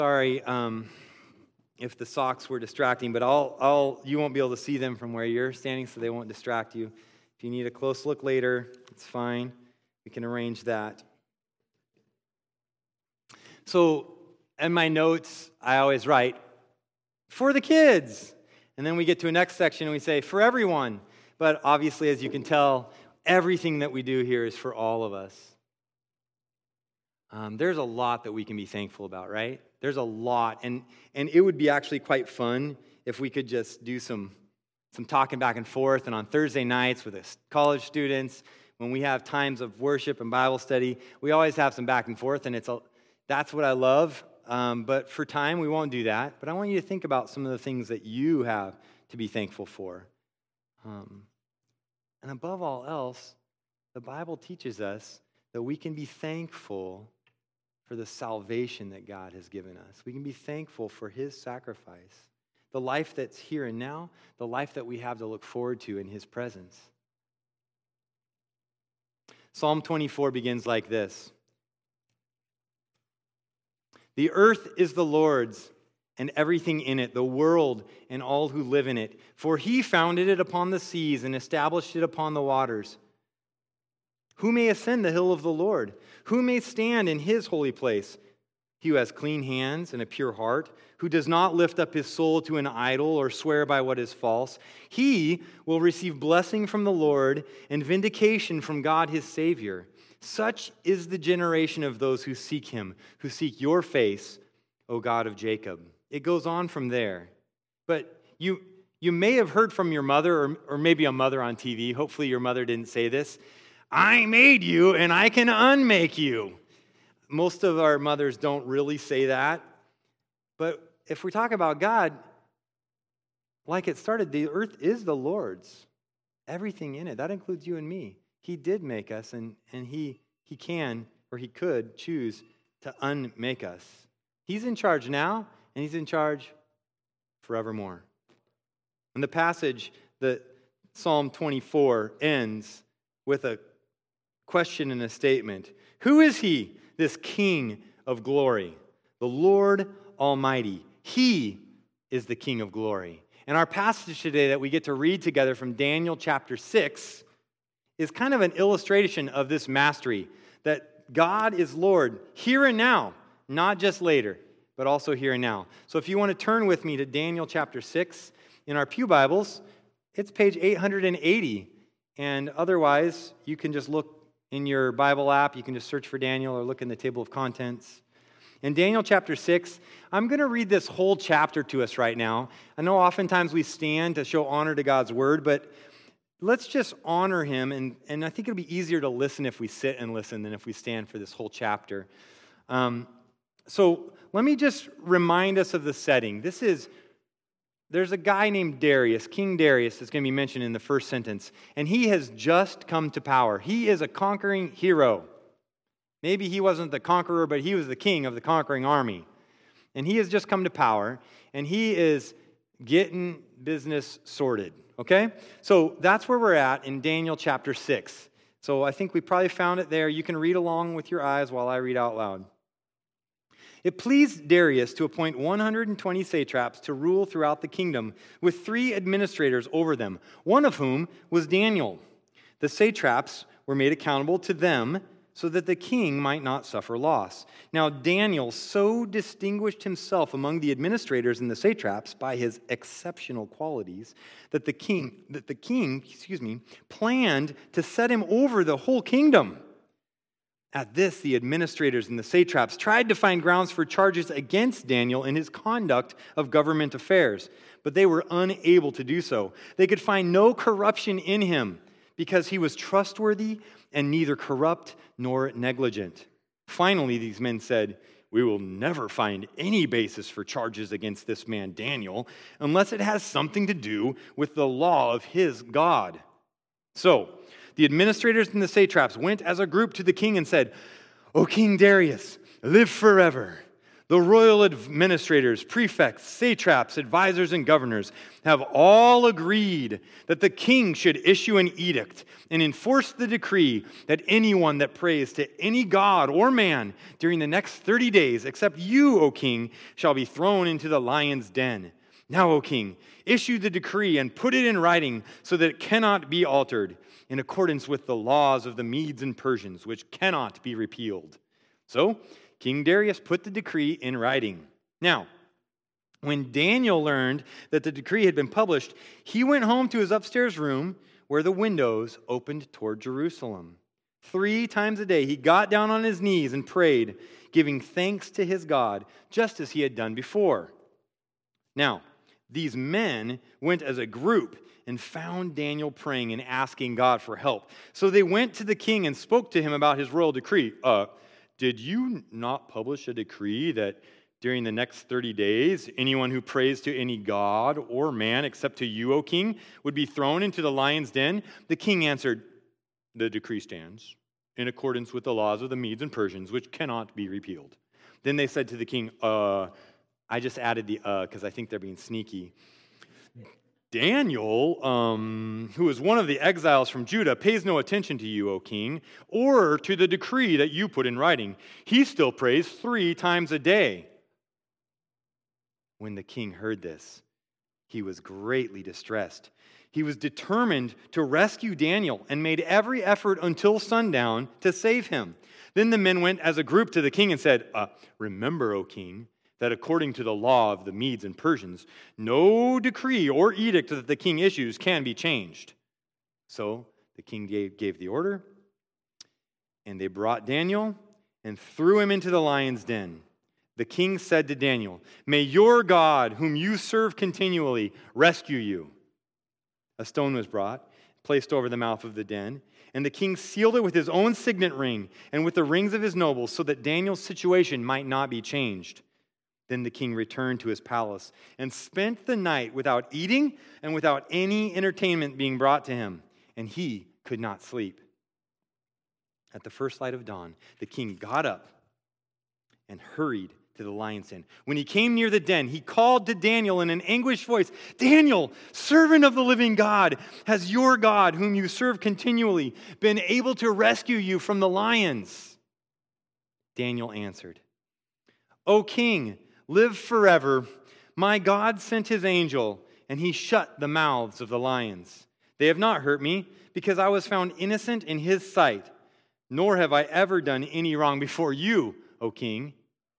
Sorry if the socks were distracting, but you won't be able to see them from where you're standing, so they won't distract you. If you need a close look later, it's fine. We can arrange that. So in my notes, I always write, for the kids. And then we get to a next section and we say, for everyone. But obviously, as you can tell, everything that we do here is for all of us. There's a lot that we can be thankful about, right? There's a lot. And it would be actually quite fun if we could just do some talking back and forth. And on Thursday nights with the college students, when we have times of worship and Bible study, we always have some back and forth. And that's what I love. But for time, we won't do that. But I want you to think about some of the things that you have to be thankful for. And above all else, the Bible teaches us that we can be thankful for the salvation that God has given us. We can be thankful for His sacrifice, the life that's here and now, the life that we have to look forward to in His presence. Psalm 24 begins like this. The earth is the Lord's and everything in it, the world and all who live in it. For He founded it upon the seas and established it upon the waters. Who may ascend the hill of the Lord? Who may stand in His holy place? He who has clean hands and a pure heart, who does not lift up his soul to an idol or swear by what is false, he will receive blessing from the Lord and vindication from God His Savior. Such is the generation of those who seek Him, who seek your face, O God of Jacob. It goes on from there. But you may have heard from your mother or maybe a mother on TV. Hopefully your mother didn't say this. I made you and I can unmake you. Most of our mothers don't really say that. But if we talk about God, like it started, the earth is the Lord's. Everything in it. That includes you and me. He did make us and he can or He could choose to unmake us. He's in charge now and He's in charge forevermore. And the passage that Psalm 24 ends with a question and a statement. Who is He, this King of glory? The Lord Almighty. He is the King of glory. And our passage today that we get to read together from Daniel chapter 6 is kind of an illustration of this mastery, that God is Lord here and now, not just later, but also here and now. So if you want to turn with me to Daniel chapter 6 in our pew Bibles, it's page 880. And otherwise, you can just look in your Bible app, you can just search for Daniel or look in the table of contents. In Daniel chapter 6, I'm going to read this whole chapter to us right now. I know oftentimes we stand to show honor to God's word, but let's just honor Him, and I think it'll be easier to listen if we sit and listen than if we stand for this whole chapter. So let me just remind us of the setting. There's a guy named Darius, King Darius, that's going to be mentioned in the first sentence, and he has just come to power. He is a conquering hero. Maybe he wasn't the conqueror, but he was the king of the conquering army. And he has just come to power, and he is getting business sorted, okay? So that's where we're at in Daniel chapter 6. So I think we probably found it there. You can read along with your eyes while I read out loud. It pleased Darius to appoint 120 satraps to rule throughout the kingdom, with 3 administrators over them, one of whom was Daniel. The satraps were made accountable to them so that the king might not suffer loss. Now Daniel so distinguished himself among the administrators and the satraps by his exceptional qualities that the king planned to set him over the whole kingdom. At this, the administrators and the satraps tried to find grounds for charges against Daniel in his conduct of government affairs, but they were unable to do so. They could find no corruption in him because he was trustworthy and neither corrupt nor negligent. Finally, these men said, "We will never find any basis for charges against this man Daniel unless it has something to do with the law of his God." So, the administrators and the satraps went as a group to the king and said, "O King Darius, live forever. The royal administrators, prefects, satraps, advisors, and governors have all agreed that the king should issue an edict and enforce the decree that anyone that prays to any god or man during the next 30 days, except you, O king, shall be thrown into the lion's den. Now, O king, issue the decree and put it in writing so that it cannot be altered, in accordance with the laws of the Medes and Persians, which cannot be repealed. So, King Darius put the decree in writing. Now, when Daniel learned that the decree had been published, he went home to his upstairs room where the windows opened toward Jerusalem. 3 times a day he got down on his knees and prayed, giving thanks to his God, just as he had done before. Now, these men went as a group and found Daniel praying and asking God for help. So they went to the king and spoke to him about his royal decree. Did you not publish a decree that during the next 30 days, anyone who prays to any god or man except to you, O king, would be thrown into the lion's den? The king answered, the decree stands in accordance with the laws of the Medes and Persians, which cannot be repealed. Then they said to the king, I just added the because I think they're being sneaky. Daniel, who is one of the exiles from Judah, pays no attention to you, O king, or to the decree that you put in writing. He still prays 3 times a day. When the king heard this, he was greatly distressed. He was determined to rescue Daniel and made every effort until sundown to save him. Then the men went as a group to the king and said, Remember, O king, that according to the law of the Medes and Persians, no decree or edict that the king issues can be changed. So the king gave the order, and they brought Daniel and threw him into the lion's den. The king said to Daniel, May your God, whom you serve continually, rescue you. A stone was brought, placed over the mouth of the den, and the king sealed it with his own signet ring and with the rings of his nobles, so that Daniel's situation might not be changed. Then the king returned to his palace and spent the night without eating and without any entertainment being brought to him, and he could not sleep. At the first light of dawn, the king got up and hurried to the lion's den. When he came near the den, he called to Daniel in an anguished voice, Daniel, servant of the living God, has your God, whom you serve continually, been able to rescue you from the lions? Daniel answered, O king, live forever. My God sent his angel, and he shut the mouths of the lions. They have not hurt me, because I was found innocent in his sight, nor have I ever done any wrong before you, O king.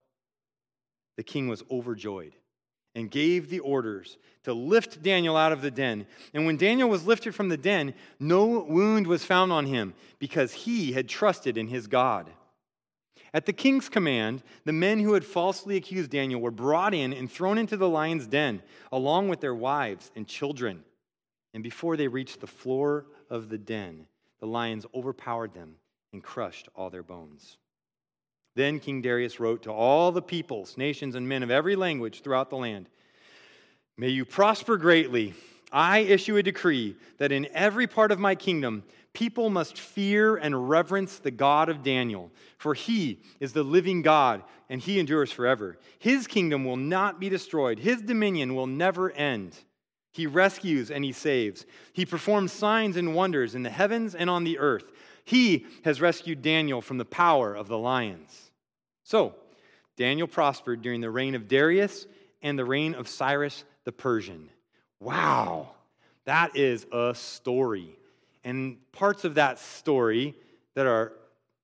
The king was overjoyed and gave the orders to lift Daniel out of the den. And when Daniel was lifted from the den, no wound was found on him, because he had trusted in his God. At the king's command, the men who had falsely accused Daniel were brought in and thrown into the lion's den, along with their wives and children. And before they reached the floor of the den, the lions overpowered them and crushed all their bones. Then King Darius wrote to all the peoples, nations, and men of every language throughout the land, May you prosper greatly. I issue a decree that in every part of my kingdom, people must fear and reverence the God of Daniel, for he is the living God, and he endures forever. His kingdom will not be destroyed. His dominion will never end. He rescues and he saves. He performs signs and wonders in the heavens and on the earth. He has rescued Daniel from the power of the lions. So, Daniel prospered during the reign of Darius and the reign of Cyrus the Persian. Wow, that is a story. And parts of that story that are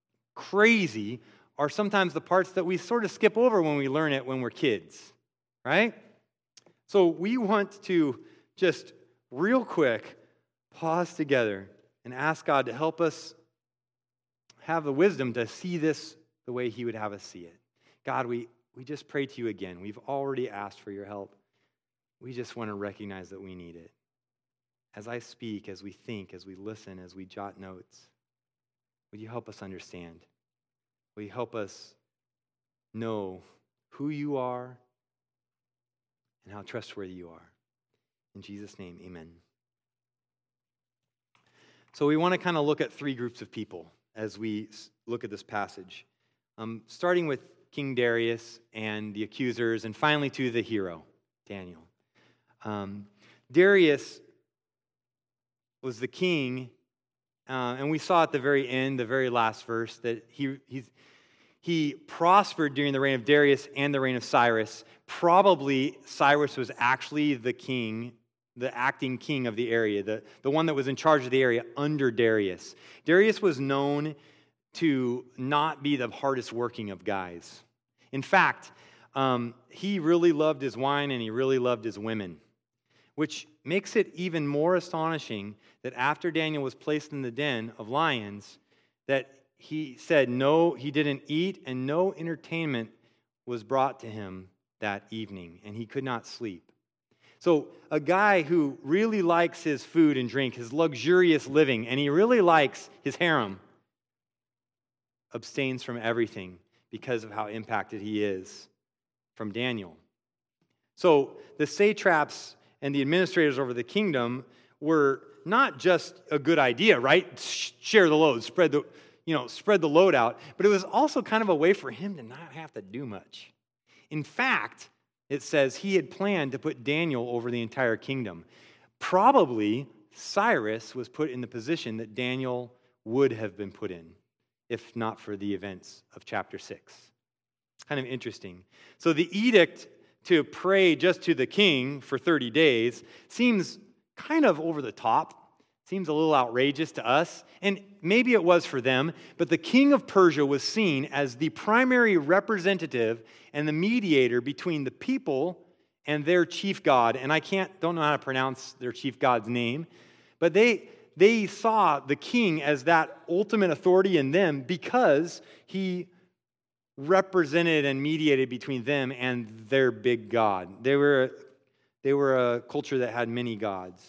crazy are sometimes the parts that we sort of skip over when we learn it when we're kids, right? So we want to just real quick pause together and ask God to help us have the wisdom to see this the way he would have us see it. God, we just pray to you again. We've already asked for your help. We just want to recognize that we need it. As I speak, as we think, as we listen, as we jot notes, would you help us understand? Will you help us know who you are and how trustworthy you are? In Jesus' name, amen. So we want to kind of look at 3 groups of people as we look at this passage. Starting with King Darius and the accusers, and finally to the hero, Daniel. Darius was the king, and we saw at the very end, the very last verse, that he prospered during the reign of Darius and the reign of Cyrus. Probably Cyrus was actually the king, the acting king of the area, the one that was in charge of the area under Darius. Darius was known to not be the hardest working of guys. In fact, he really loved his wine and he really loved his women, which makes it even more astonishing that after Daniel was placed in the den of lions, that he said no, he didn't eat, and no entertainment was brought to him that evening, and he could not sleep. So a guy who really likes his food and drink, his luxurious living, and he really likes his harem, abstains from everything because of how impacted he is from Daniel. So the satraps and the administrators over the kingdom were not just a good idea, right? Share the load, spread the load out, but it was also kind of a way for him to not have to do much. In fact, it says he had planned to put Daniel over the entire kingdom. Probably Cyrus was put in the position that Daniel would have been put in, if not for the events of chapter 6. Kind of interesting. So the edict to pray just to the king for 30 days seems kind of over the top. Seems a little outrageous to us, and maybe it was for them, but the king of Persia was seen as the primary representative and the mediator between the people and their chief god. And I don't know how to pronounce their chief god's name, but they saw the king as that ultimate authority in them because he represented and mediated between them and their big god. They were a culture that had many gods.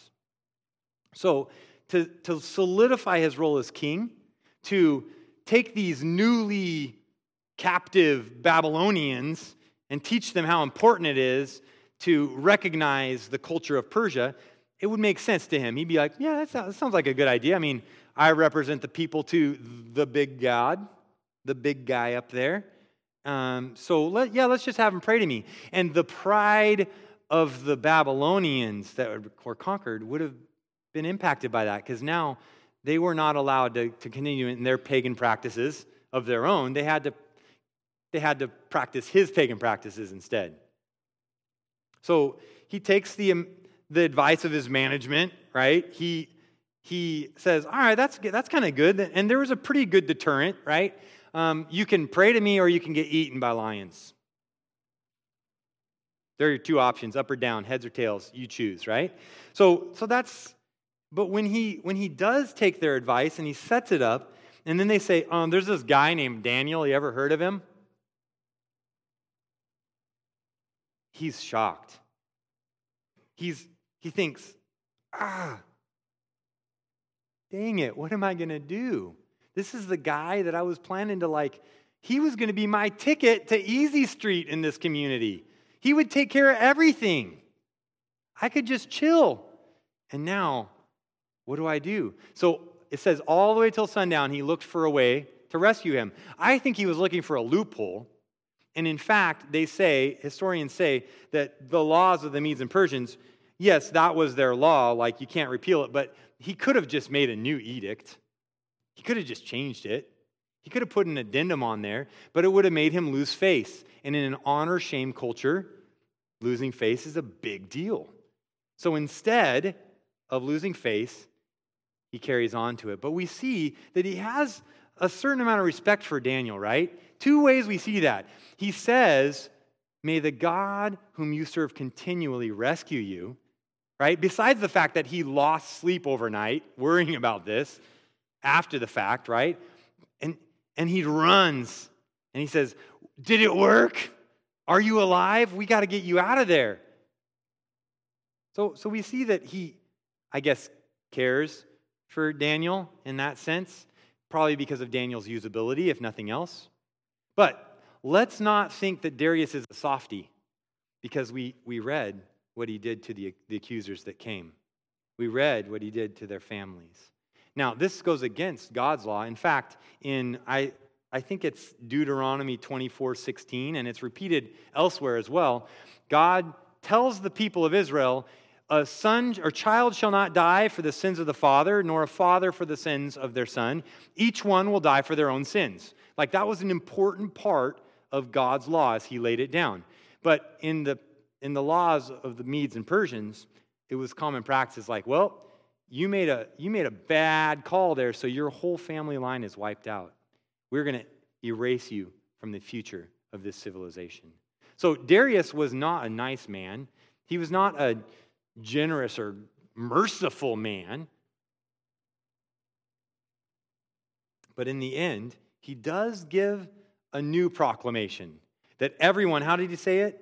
So to solidify his role as king, to take these newly captive Babylonians and teach them how important it is to recognize the culture of Persia, it would make sense to him. He'd be like, yeah, that sounds like a good idea. I mean, I represent the people to the big God, the big guy up there. Let's just have him pray to me. And the pride of the Babylonians that were conquered would have been impacted by that, because now they were not allowed to continue in their pagan practices of their own. They had to practice his pagan practices instead. So he takes the advice of his management, right? He says, all right, that's kind of good. And there was a pretty good deterrent, right? You can pray to me or you can get eaten by lions. There are your two options, up or down, heads or tails. You choose, right? So that's. But when he does take their advice and he sets it up, and then they say, there's this guy named Daniel. You ever heard of him? He's shocked. He thinks, dang it, what am I going to do? This is the guy that I was planning to he was going to be my ticket to Easy Street in this community. He would take care of everything. I could just chill. And now, what do I do? So it says all the way till sundown, he looked for a way to rescue him. I think he was looking for a loophole. And in fact, historians say that the laws of the Medes and Persians, yes, that was their law, you can't repeal it, but he could have just made a new edict. He could have just changed it. He could have put an addendum on there, but it would have made him lose face. And in an honor-shame culture, losing face is a big deal. So instead of losing face, he carries on to it. But we see that he has a certain amount of respect for Daniel, right? Two ways we see that. He says, may the God whom you serve continually rescue you, right? Besides the fact that he lost sleep overnight worrying about this after the fact, right? And he runs and he says, did it work? Are you alive? We got to get you out of there. So we see that he, I guess, cares for Daniel in that sense, probably because of Daniel's usability, if nothing else. But let's not think that Darius is a softie, because we read what he did to the accusers that came. We read what he did to their families. Now, this goes against God's law. In fact, in I think it's Deuteronomy 24:16, and it's repeated elsewhere as well. God tells the people of Israel, a son or child shall not die for the sins of the father, nor a father for the sins of their son. Each one will die for their own sins. Like, that was an important part of God's law as he laid it down. But in the laws of the Medes and Persians, it was common practice like, well, you made a bad call there, so your whole family line is wiped out. We're going to erase you from the future of this civilization. So Darius was not a nice man. He was not a generous or merciful man. But in the end, he does give a new proclamation that everyone, how did he say it?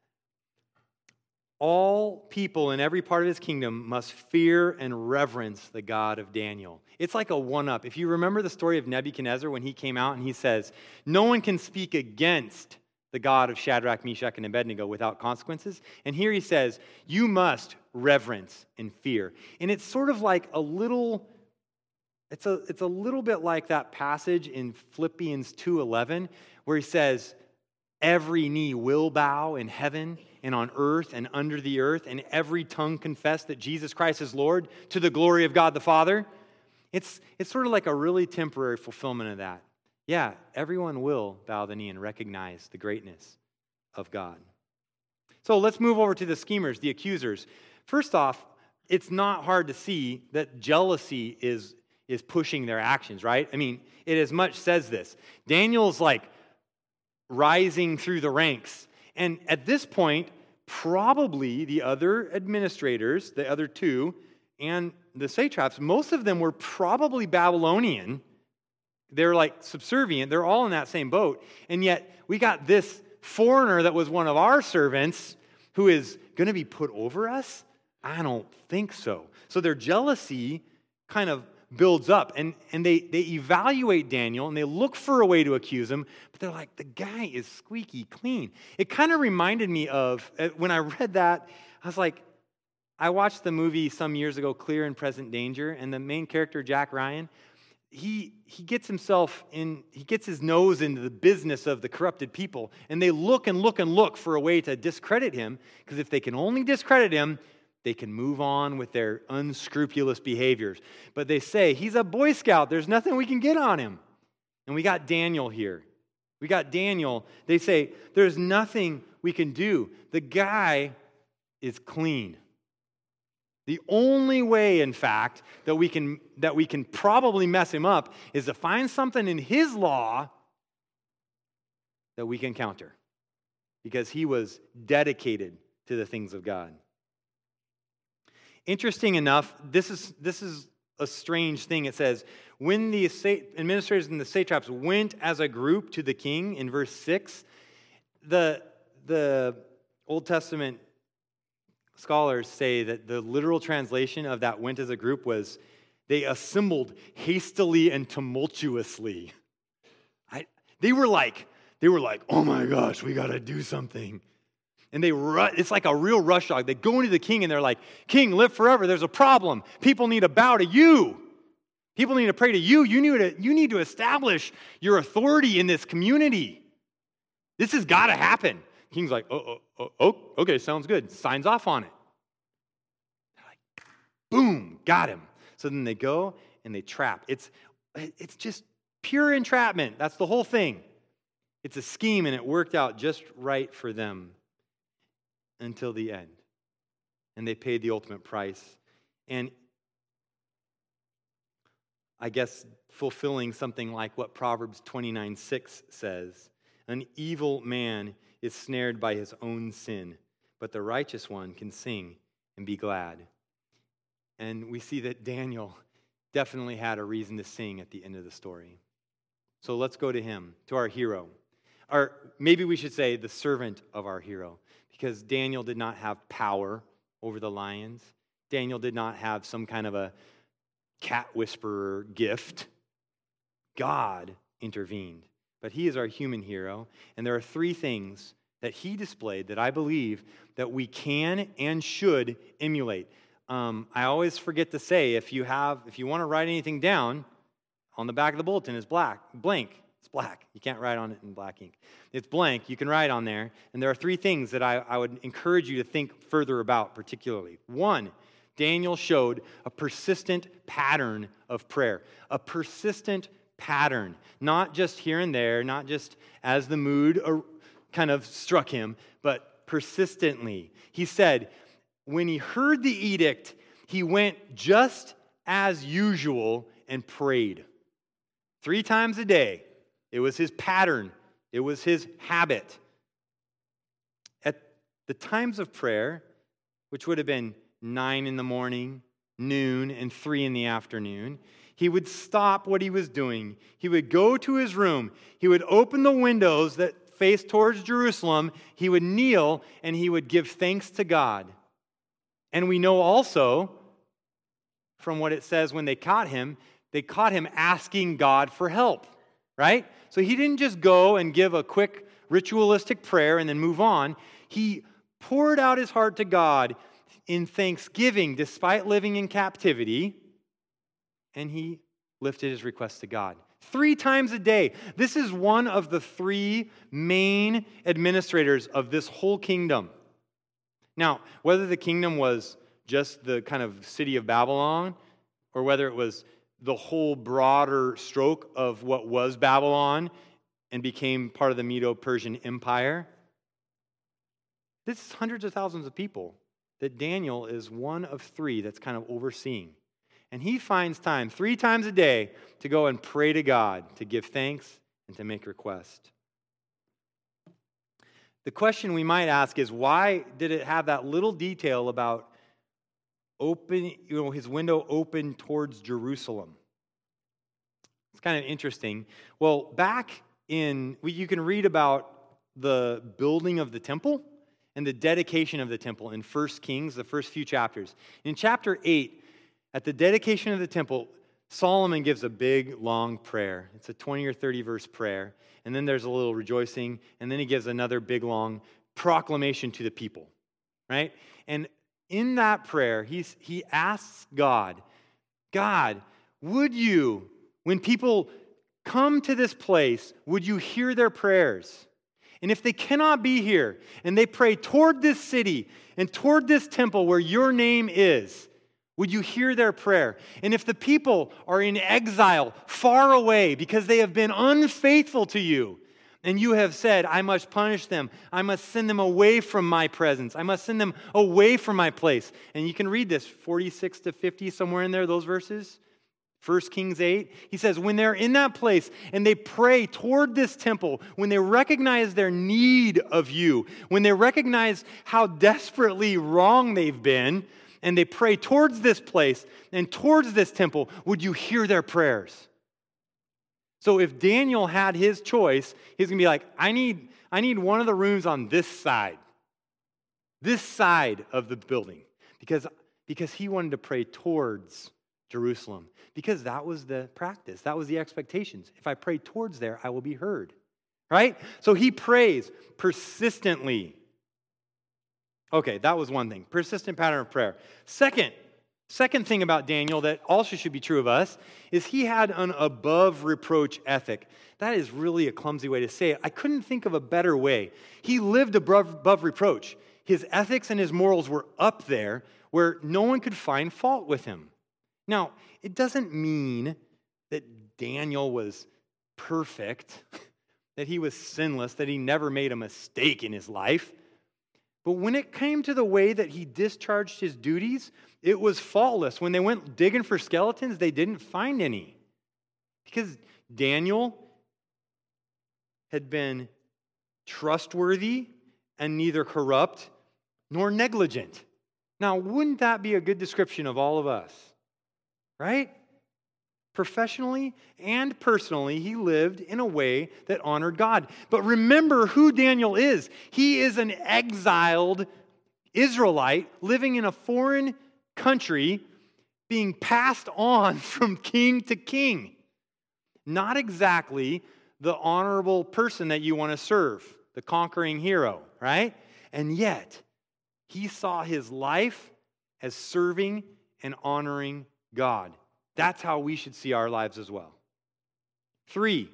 All people in every part of his kingdom must fear and reverence the God of Daniel. It's like a one-up. If you remember the story of Nebuchadnezzar when he came out and he says, no one can speak against the God of Shadrach, Meshach, and Abednego without consequences. And here he says, you must reverence and fear. And it's sort of like a little, it's a little bit like that passage in Philippians 2:11 where he says, every knee will bow in heaven and on earth and under the earth, and every tongue confess that Jesus Christ is Lord to the glory of God the Father. It's sort of like a really temporary fulfillment of that. Yeah, everyone will bow the knee and recognize the greatness of God. So let's move over to the schemers, the accusers. First off, it's not hard to see that jealousy is pushing their actions, right? I mean, it as much says this. Daniel's like rising through the ranks. And at this point, probably the other administrators, the other two, and the satraps, most of them were probably Babylonian. They're like subservient. They're all in that same boat. And yet we got this foreigner that was one of our servants who is going to be put over us? I don't think so. So their jealousy kind of builds up, and they evaluate Daniel, and they look for a way to accuse him, but they're like, the guy is squeaky clean. It kind of reminded me of, when I read that, I was like, I watched the movie some years ago, Clear and Present Danger, and the main character, Jack Ryan, he gets his nose into the business of the corrupted people, and they look and look and look for a way to discredit him, because if they can only discredit him, they can move on with their unscrupulous behaviors. But they say, he's a Boy Scout. There's nothing we can get on him. And we got Daniel here. We got Daniel. They say, there's nothing we can do. The guy is clean. The only way, in fact, that we can probably mess him up is to find something in his law that we can counter. Because he was dedicated to the things of God. Interesting enough, this is a strange thing. It says, when the administrators and the satraps went as a group to the king, in verse 6, the Old Testament scholars say that the literal translation of that went as a group was, they assembled hastily and tumultuously. They were like, oh my gosh, we got to do something. And it's like a real rush dog. They go into the king and they're like, King, live forever. There's a problem. People need to bow to you. People need to pray to you. You need to establish your authority in this community. This has got to happen. King's like, oh, okay, sounds good. Signs off on it. They're like, boom, got him. So then they go and they trap. It's just pure entrapment. That's the whole thing. It's a scheme, and it worked out just right for them. Until the end. And they paid the ultimate price. And I guess fulfilling something like what Proverbs 29:6 says. An evil man is snared by his own sin, but the righteous one can sing and be glad. And we see that Daniel definitely had a reason to sing at the end of the story. So let's go to him, to our hero. Or maybe we should say the servant of our hero. Because Daniel did not have power over the lions. Daniel did not have some kind of a cat whisperer gift. God intervened. But he is our human hero. And there are three things that he displayed that I believe that we can and should emulate. I always forget to say, if you want to write anything down, on the back of the bulletin is blank. It's black. You can't write on it in black ink. It's blank. You can write on there. And there are three things that I would encourage you to think further about particularly. One, Daniel showed a persistent pattern of prayer. A persistent pattern. Not just here and there, not just as the mood kind of struck him, but persistently. He said, when he heard the edict, he went just as usual and prayed. 3 times a day. It was his pattern. It was his habit. At the times of prayer, which would have been 9 in the morning, noon, and 3 in the afternoon, he would stop what he was doing. He would go to his room. He would open the windows that faced towards Jerusalem. He would kneel, and he would give thanks to God. And we know also, from what it says when they caught him asking God for help, right? So he didn't just go and give a quick ritualistic prayer and then move on. He poured out his heart to God in thanksgiving despite living in captivity, and he lifted his request to God. 3 times a day. This is one of the 3 main administrators of this whole kingdom. Now, whether the kingdom was just the kind of city of Babylon, or whether it was the whole broader stroke of what was Babylon and became part of the Medo-Persian Empire, this is hundreds of thousands of people that Daniel is one of 3 that's kind of overseeing. And he finds time 3 times a day to go and pray to God, to give thanks, and to make request. The question we might ask is, why did it have that little detail about his window open towards Jerusalem? It's kind of interesting. Well, you can read about the building of the temple and the dedication of the temple in 1 Kings, the first few chapters. In chapter 8, at the dedication of the temple, Solomon gives a big, long prayer. It's a 20 or 30 verse prayer. And then there's a little rejoicing. And then he gives another big, long proclamation to the people. Right? And in that prayer, he asks God, would you, when people come to this place, would you hear their prayers? And if they cannot be here, and they pray toward this city and toward this temple where your name is, would you hear their prayer? And if the people are in exile, far away, because they have been unfaithful to you, and you have said, I must punish them, I must send them away from my presence, I must send them away from my place. And you can read this, 46 to 50, somewhere in there, those verses. 1 Kings 8, he says, when they're in that place and they pray toward this temple, when they recognize their need of you, when they recognize how desperately wrong they've been, and they pray towards this place and towards this temple, would you hear their prayers? So if Daniel had his choice, he's going to be like, I need one of the rooms on this side of the building, because he wanted to pray towards Jerusalem, because that was the practice, that was the expectations. If I pray towards there, I will be heard, right? So he prays persistently. Okay, that was one thing. Persistent pattern of prayer. Second thing about Daniel that also should be true of us is he had an above reproach ethic. That is really a clumsy way to say it. I couldn't think of a better way. He lived above reproach. His ethics and his morals were up there where no one could find fault with him. Now, it doesn't mean that Daniel was perfect, that he was sinless, that he never made a mistake in his life. But when it came to the way that he discharged his duties, it was faultless. When they went digging for skeletons, they didn't find any. Because Daniel had been trustworthy and neither corrupt nor negligent. Now, wouldn't that be a good description of all of us? Right? Professionally and personally, he lived in a way that honored God. But remember who Daniel is. He is an exiled Israelite living in a foreign country, being passed on from king to king. Not exactly the honorable person that you want to serve, the conquering hero, right? And yet, he saw his life as serving and honoring God. That's how we should see our lives as well. 3,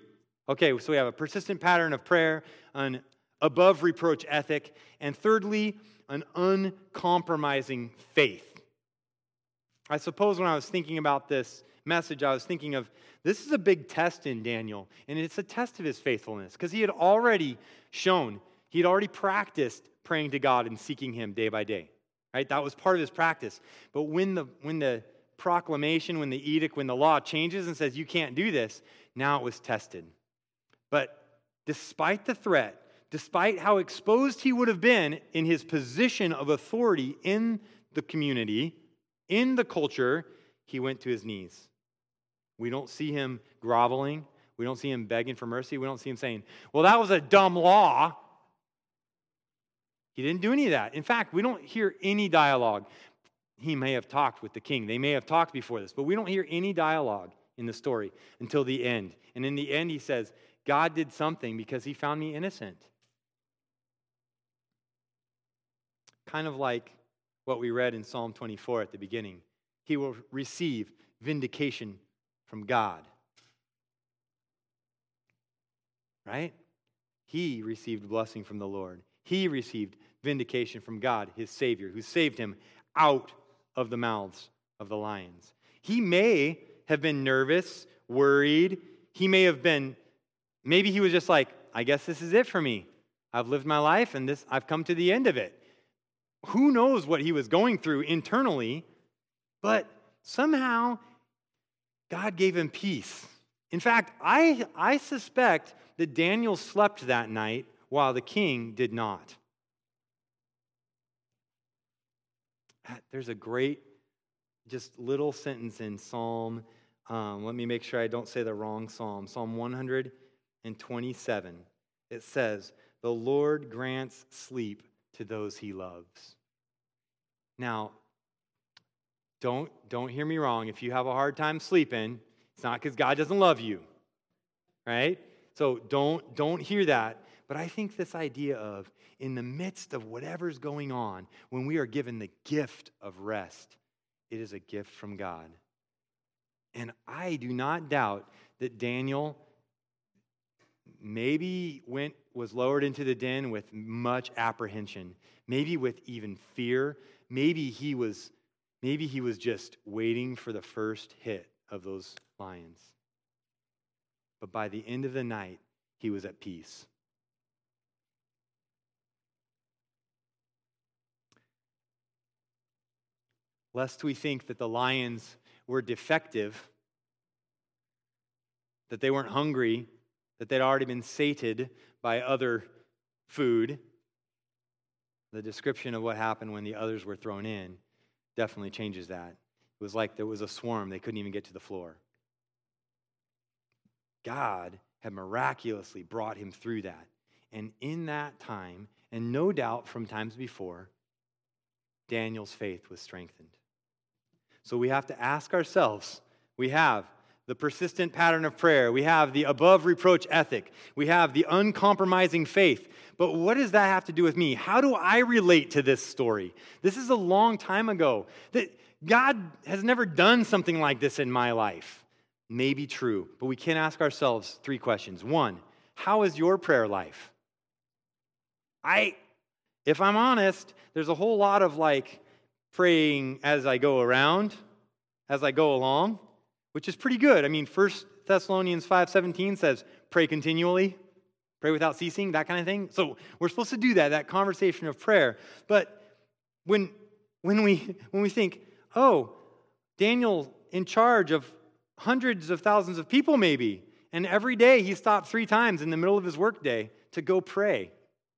Okay, so we have a persistent pattern of prayer, an above reproach ethic, and thirdly, an uncompromising faith. I suppose when I was thinking about this message, I was thinking of this is a big test in Daniel, and it's a test of his faithfulness because he had already shown, he had already practiced praying to God and seeking him day by day. Right? That was part of his practice. But when the proclamation, when the edict, when the law changes and says you can't do this, now it was tested. But despite the threat, despite how exposed he would have been in his position of authority in the community, in the culture, he went to his knees. We don't see him groveling. We don't see him begging for mercy. We don't see him saying, well, that was a dumb law. He didn't do any of that. In fact, we don't hear any dialogue. He may have talked with the king. They may have talked before this, but we don't hear any dialogue in the story until the end. And in the end, he says, God did something because he found me innocent. Kind of like what we read in Psalm 24 at the beginning. He will receive vindication from God. Right? He received blessing from the Lord. He received vindication from God, his Savior, who saved him out of the mouths of the lions. He may have been nervous, worried. He may have been, maybe he was just like, I guess this is it for me. I've lived my life and I've come to the end of it. Who knows what he was going through internally, but somehow God gave him peace. In fact, I suspect that Daniel slept that night while the king did not. There's a great, just little sentence in Psalm, let me make sure I don't say the wrong Psalm, Psalm 127. It says, the Lord grants sleep to those he loves. Now, don't hear me wrong. If you have a hard time sleeping, it's not because God doesn't love you, right? So don't hear that. But I think this idea of, in the midst of whatever's going on, when we are given the gift of rest, it is a gift from God. And I do not doubt that Daniel maybe was lowered into the den with much apprehension, maybe with even fear. Maybe he was just waiting for the first hit of those lions. But by the end of the night, he was at peace. Lest we think that the lions were defective, that they weren't hungry, that they'd already been sated by other food. The description of what happened when the others were thrown in definitely changes that. It was like there was a swarm. They couldn't even get to the floor. God had miraculously brought him through that. And in that time, and no doubt from times before, Daniel's faith was strengthened. So we have to ask ourselves, we have the persistent pattern of prayer, we have the above reproach ethic, we have the uncompromising faith. But what does that have to do with me? How do I relate to this story? This is a long time ago. That God has never done something like this in my life. May be true, but we can ask ourselves 3 questions. 1, how is your prayer life? If I'm honest, there's a whole lot of praying as I go around, as I go along, which is pretty good. I mean, 1 Thessalonians 5:17 says, pray continually, pray without ceasing, that kind of thing. So we're supposed to do that conversation of prayer. But when we think, oh, Daniel in charge of hundreds of thousands of people maybe, and every day he stopped 3 times in the middle of his workday to go pray.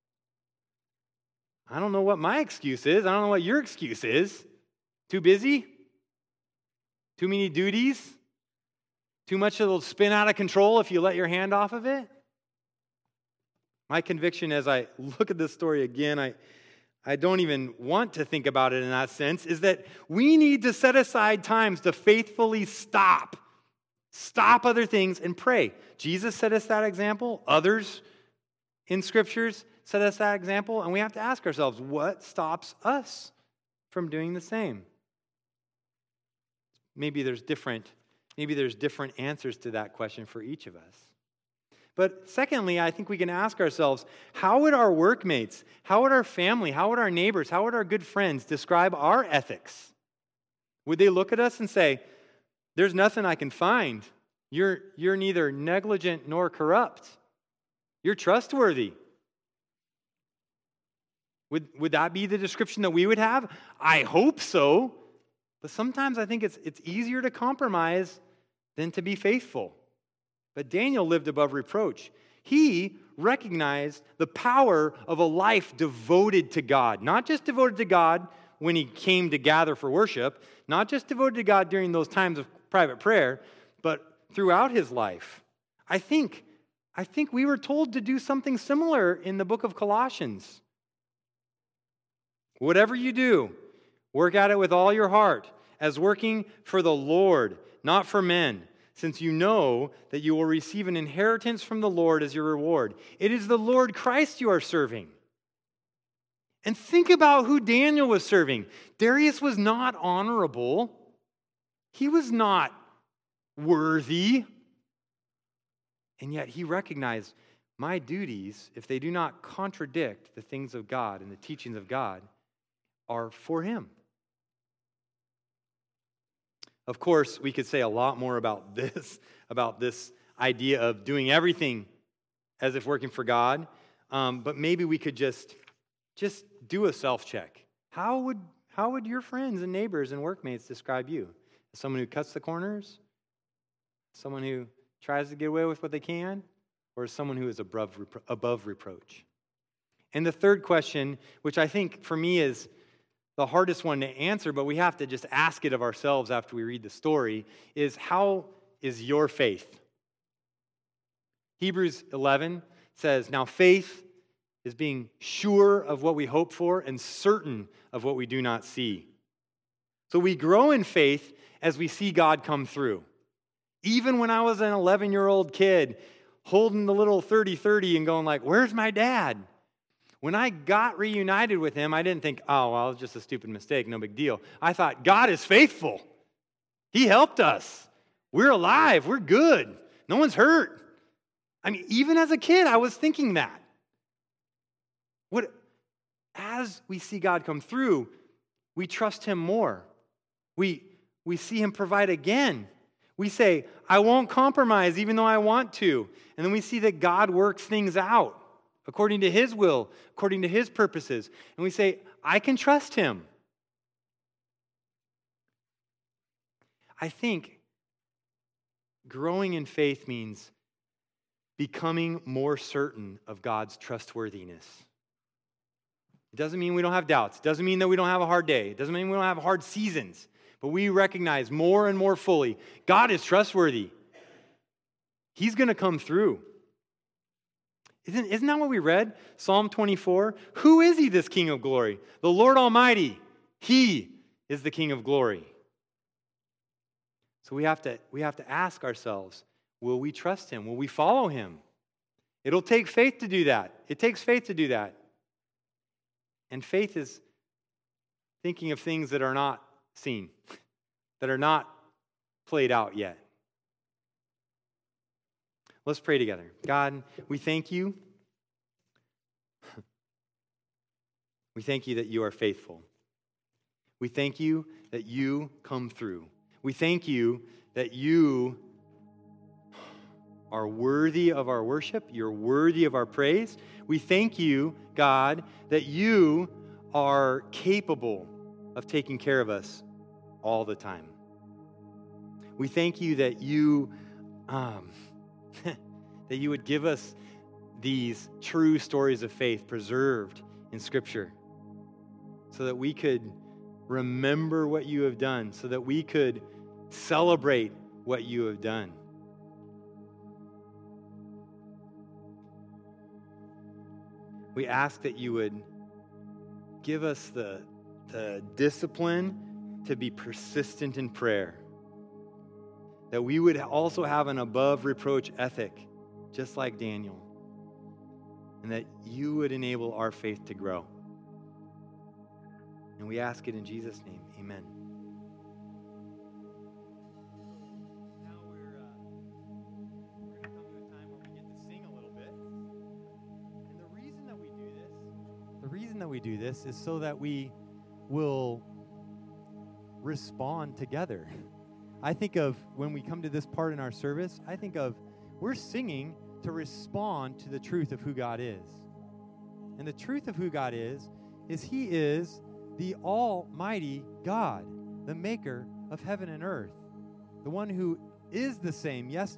I don't know what my excuse is. I don't know what your excuse is. Too busy? Too many duties? Too much it'll spin out of control if you let your hand off of it? My conviction as I look at this story again, I don't even want to think about it in that sense, is that we need to set aside times to faithfully stop other things and pray. Jesus set us that example. Others in scriptures set us that example. And we have to ask ourselves, what stops us from doing the same? Maybe there's different answers to that question for each of us. But secondly, I think we can ask ourselves, how would our workmates, how would our family, how would our neighbors, how would our good friends describe our ethics? Would they look at us and say, there's nothing I can find. You're neither negligent nor corrupt. You're trustworthy. Would that be the description that we would have? I hope so. But sometimes I think it's easier to compromise than to be faithful. But Daniel lived above reproach. He recognized the power of a life devoted to God. Not just devoted to God when he came to gather for worship, not just devoted to God during those times of private prayer, but throughout his life. I think we were told to do something similar in the book of Colossians. Whatever you do, work at it with all your heart, as working for the Lord, not for men, since you know that you will receive an inheritance from the Lord as your reward. It is the Lord Christ you are serving. And think about who Daniel was serving. Darius was not honorable. He was not worthy. And yet he recognized my duties, if they do not contradict the things of God and the teachings of God, are for him. Of course, we could say a lot more about this idea of doing everything as if working for God, but maybe we could just do a self-check. How would your friends and neighbors and workmates describe you? As someone who cuts the corners? Someone who tries to get away with what they can? Or as someone who is above reproach? And the third question, which I think for me is the hardest one to answer, but we have to just ask it of ourselves after we read the story, is how is your faith? Hebrews 11 says, now faith is being sure of what we hope for and certain of what we do not see. So we grow in faith as we see God come through. Even when I was an 11-year-old kid holding the little 30-30 and going like, where's my dad? When I got reunited with him, I didn't think, oh, well, it was just a stupid mistake, no big deal. I thought, God is faithful. He helped us. We're alive. We're good. No one's hurt. I mean, even as a kid, I was thinking that. As we see God come through, we trust him more. We see him provide again. We say, I won't compromise even though I want to. And then we see that God works things out according to his will, according to his purposes. And we say, I can trust him. I think growing in faith means becoming more certain of God's trustworthiness. It doesn't mean we don't have doubts. It doesn't mean that we don't have a hard day. It doesn't mean we don't have hard seasons. But we recognize more and more fully, God is trustworthy. He's going to come through. Isn't that what we read? Psalm 24. Who is he, this King of glory? The Lord Almighty. He is the King of glory. So we have to ask ourselves, will we trust him? Will we follow him? It'll take faith to do that. It takes faith to do that. And faith is thinking of things that are not seen, that are not played out yet. Let's pray together. God, we thank you. We thank you that you are faithful. We thank you that you come through. We thank you that you are worthy of our worship. You're worthy of our praise. We thank you, God, that you are capable of taking care of us all the time. We thank you that you that you would give us these true stories of faith preserved in Scripture so that we could remember what you have done, so that we could celebrate what you have done. We ask that you would give us the discipline to be persistent in prayer, that we would also have an above reproach ethic, just like Daniel, and that you would enable our faith to grow. And we ask it in Jesus' name. Amen. Now we're going to come to a time where we get to sing a little. that we do this is so that we will respond together. I think of when we come to this part in our service, I think of we're singing to respond to the truth of who God is. And the truth of who God is He is the Almighty God, the maker of heaven and earth, the one who is the same yesterday,